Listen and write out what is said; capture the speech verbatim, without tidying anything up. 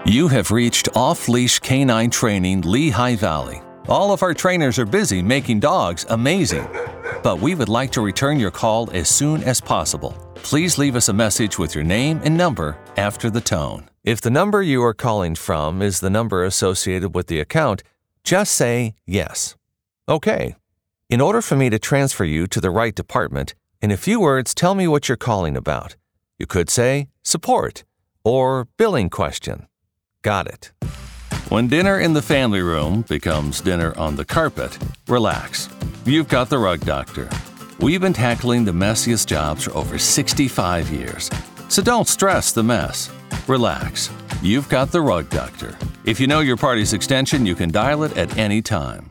You have reached Off-Leash Canine Training Lehigh Valley. All of our trainers are busy making dogs amazing, but we would like to return your call as soon as possible. Please leave us a message with your name and number after the tone. If the number you are calling from is the number associated with the account, just say yes. Okay. In order for me to transfer you to the right department, in a few words, tell me what you're calling about. You could say support or billing question. Got it. When dinner in the family room becomes dinner on the carpet, relax. You've got the Rug Doctor. We've been tackling the messiest jobs for over sixty-five years. So don't stress the mess. Relax. You've got the Rug Doctor. If you know your party's extension, you can dial it at any time.